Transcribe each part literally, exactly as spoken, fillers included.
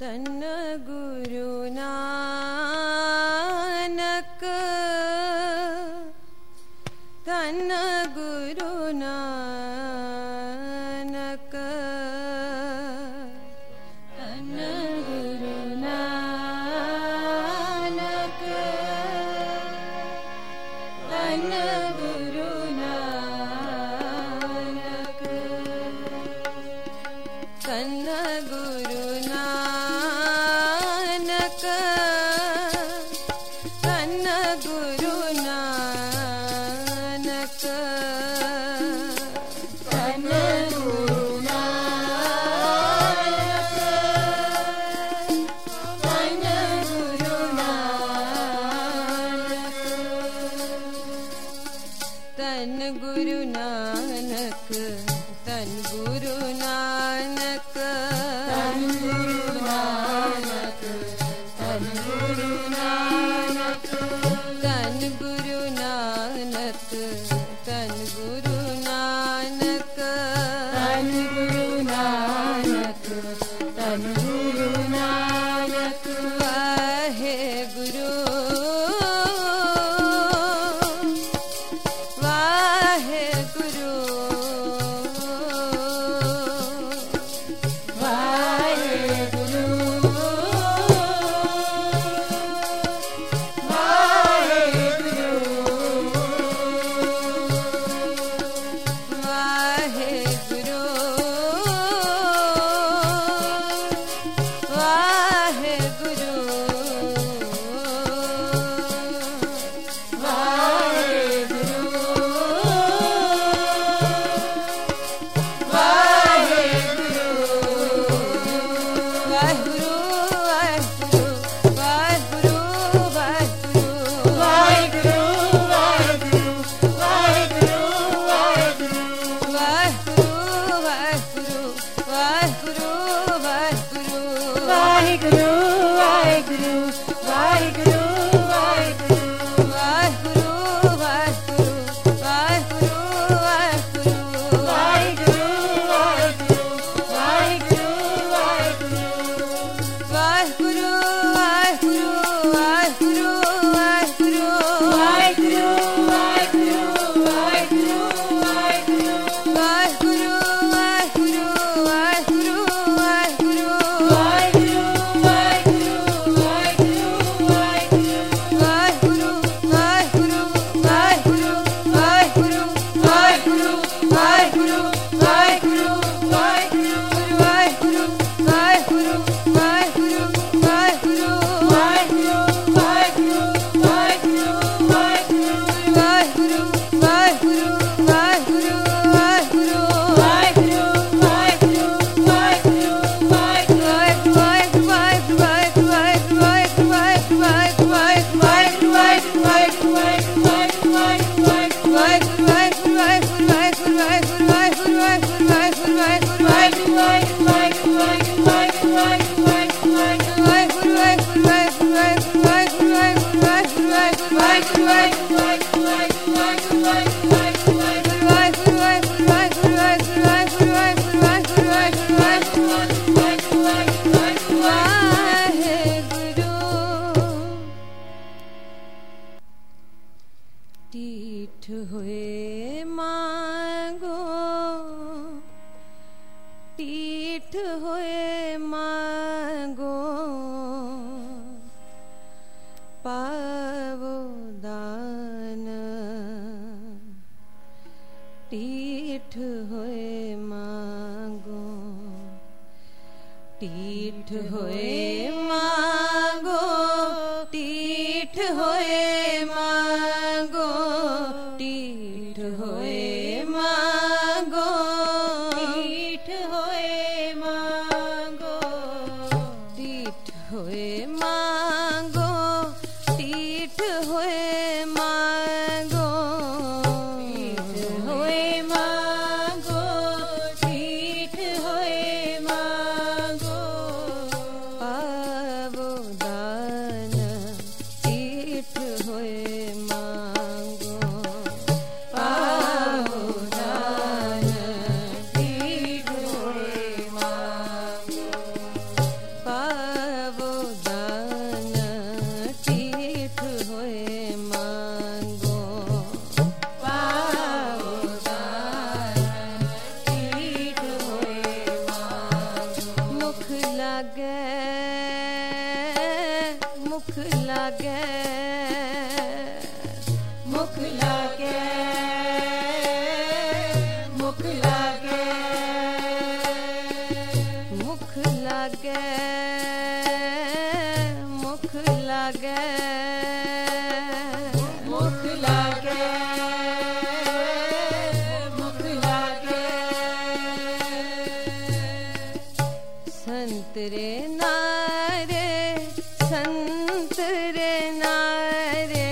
धन गुरु नानक धन गुरु नानक धन गुरु नानक धन गुरु नानक धन गुरु नानक धन गुरु नानक धन गुरु नानक धन गुरु नानक धन गुरु नानक धन गुरु नानक धन गुरु नानक धन गुरु नानक धन गुरु नानक धन गुरु नानक धन गुरु नानक धन गुरु नानक वाहे गुरु वाहे गुरु टीठ हुए मांगो टीठ हुए मांगो पावो दान टीठ हुए मांगो टीठ हुए मांगो टीठ हुए मांगो टीठ हुए मांगो टीठ हुए मांगो टीठ हुए मांगो टीठ हुए मांगो टीठ हुए मांगो टीठ हुए मांगो लागे मुख लागे मुख लागे मुख लागे मुख लागे संत रे नारे संत रे नारे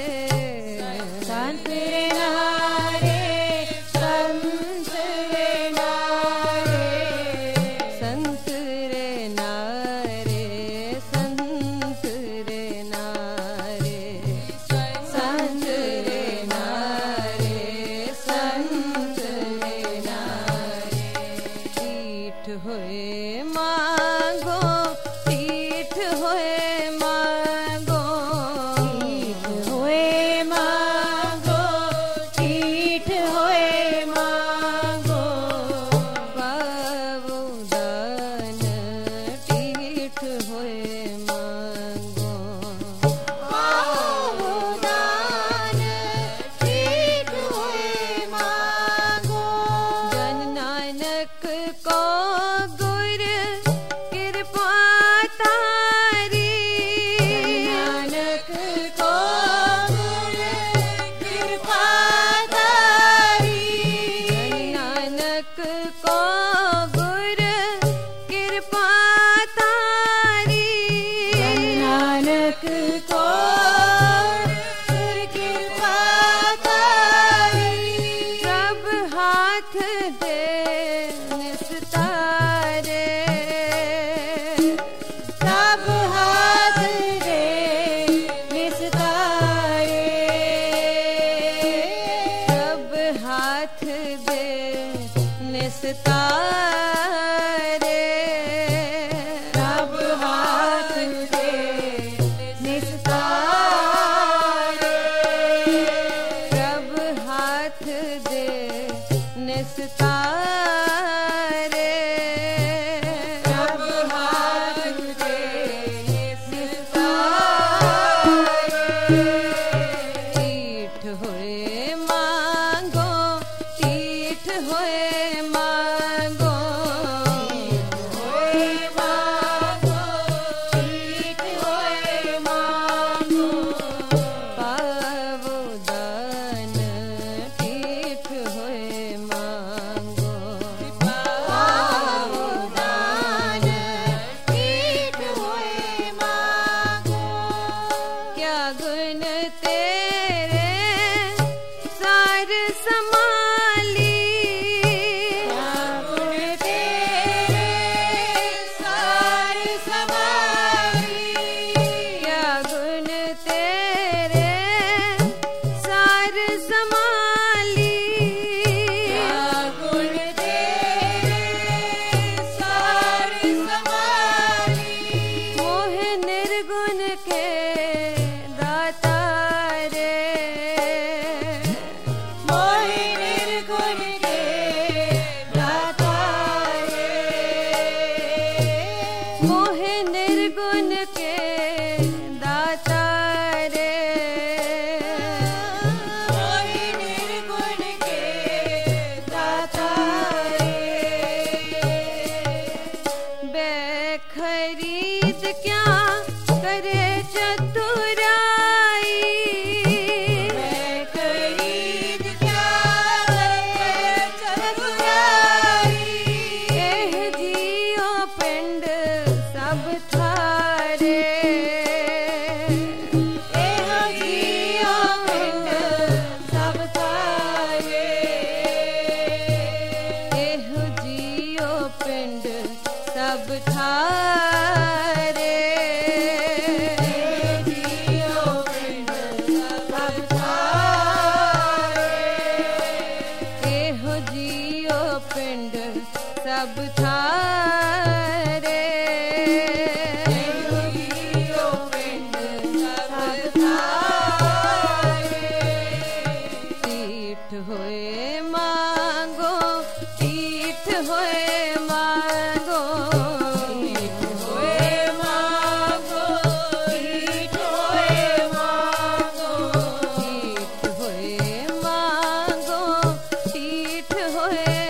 संत रे नारे संत रे नारे संत रे नारे संत रे नारे संत रे नारे संत रे नारे पीठ होए मांगो पीठ होए मांगो पीठ होए मांगो पीठ होए मांगो पावो दान पीठ होए मांगो पावो दान पीठ होए मांगो जन नानक को गुर कृपा तारी नानक को गुर कृपा तारी नानक को गुर कृपा तारी नानक को गुर कृपा तारी सब हाथ दे निस्तारे सब हाथ दे निस्तारे सब हाथ दे निस्तारे सब हाथ दे निस्तारे सब हाथ दे निस्तारे सब हाथ दे निस्तारे पीठ होए मांगो पीठ होए मांगो पीठ होए मांगो पीठ होए मांगो पावो दान पीठ होए मांगो पावो दान पीठ होए मांगो क्या गुण तेरे सार समाली क्या गुण तेरे सार समाली क्या गुण तेरे सार समाली क्या गुण तेरे सार समाली मोह निर्गुण के दाता रे मोह निर्गुण के दाता रे मोह निर्गुण के दाता रे मोह निर्गुण के दाता रे बेखरीद क्या करे चतुराई बेखरीद क्या करे चतुराई एह जियो पिंड सब थारे एह जियो पिंड सब थारे एह जियो पिंड सब थारे एह जियो पिंड सब थारे एह जियो पिंड सब थारे एह जियो पिंड सब थारे पीठ होए मांगो पीठ होए मांगो पीठ होए मांगो पीठ होए मांगो पीठ होए मांगो पीठ होए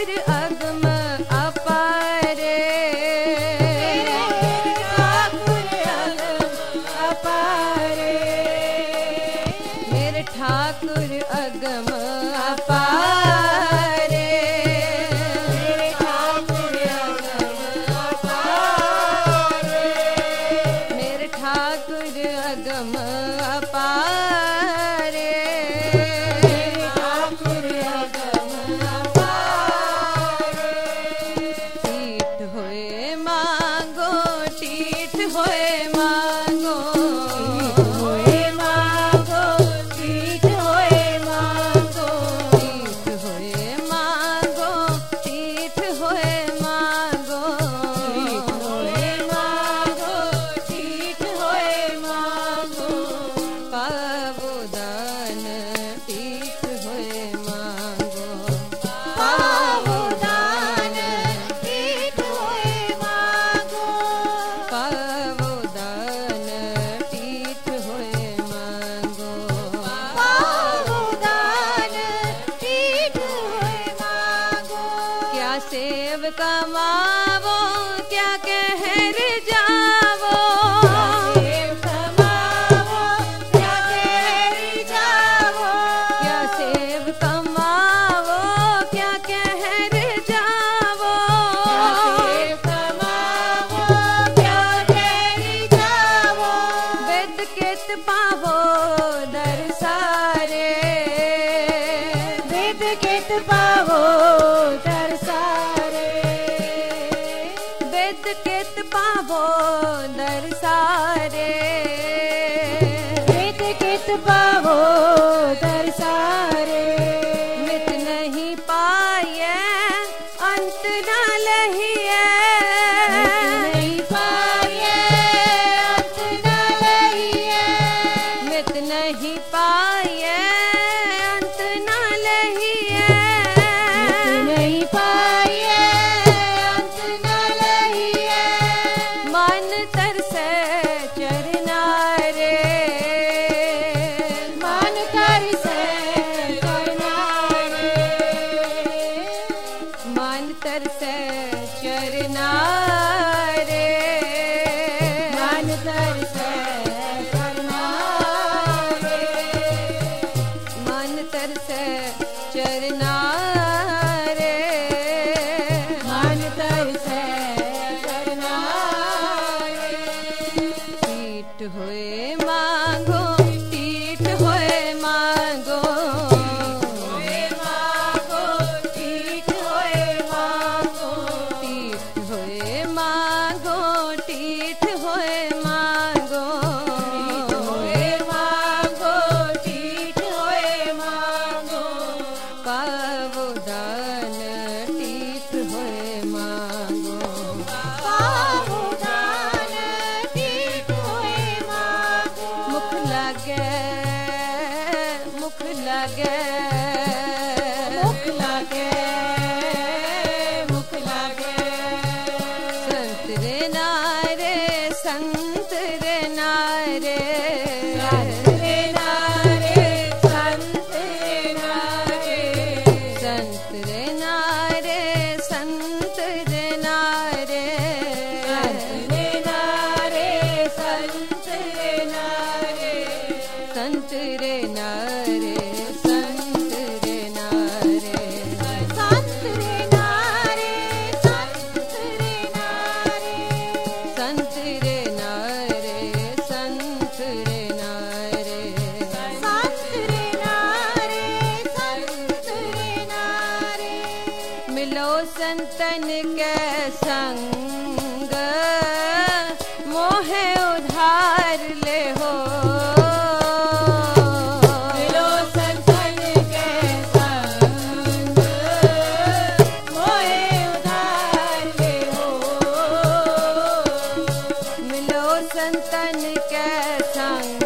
ठाकुर अगम अपारे मेरे ठाकुर अगम अपारे मेरे ठाकुर अगम अपारे मेरे ठाकुर अगम अपारे मेरे ठाकुर अगम अपारे टीठ होए मांगो टीठ होए मांगो सेव कमावो क्या कहर जावो सेव कमावो क्या कहर जावो क्या सेव कमावो क्या कहर जावो सेव कमावो क्या कहर जावो वेद कित पावो दरसारे वेद कित पावो कित पावो दरसारे वेद कित पावो दरसारे मित नहीं पाए अंत न लहिए नहीं पाए अंत न लहिए मित नहीं पाए अंत न लहिए मित नहीं पाए होए मांगो टीठ होए मांगो होए मांगो टीठ होए मांगो टीठ होए मांगो टीठ होए मांगो होए मांगो टीठ होए मांगो पावो दान टीठ होए मांगो पावो दान टीठ मुख लागे मुख लागे मुख लागे मुख लागे संत रे नारे संत रे नारे संत रे नारे संत रे नारे संत रे नारे संत रे नारे संत रे नारे संत रे नारे संत रे नारे संत रे नारे संत रे नारे संत रे नारे संत रे नारे संत रे नारे संत रे नारे संत रे नारे मिलो संतन के संग मोहे उधार ले हो संतन के संग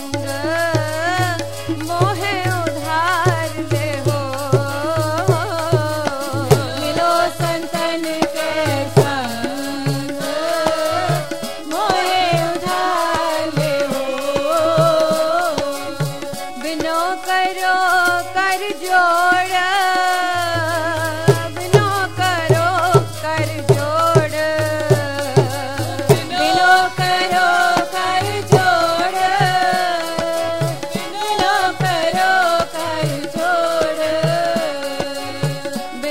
मोहे उधार ले हो मिलो संतन के संग मोहे उधार ले हो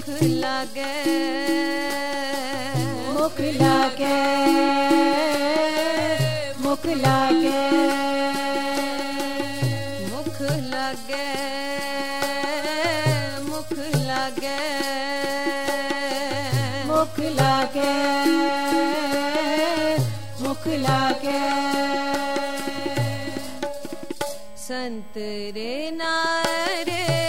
मुख लागे मुख लागे मुख लागे मुख लागे मुख लागे मुख लागे मुख लागे संतरे नारे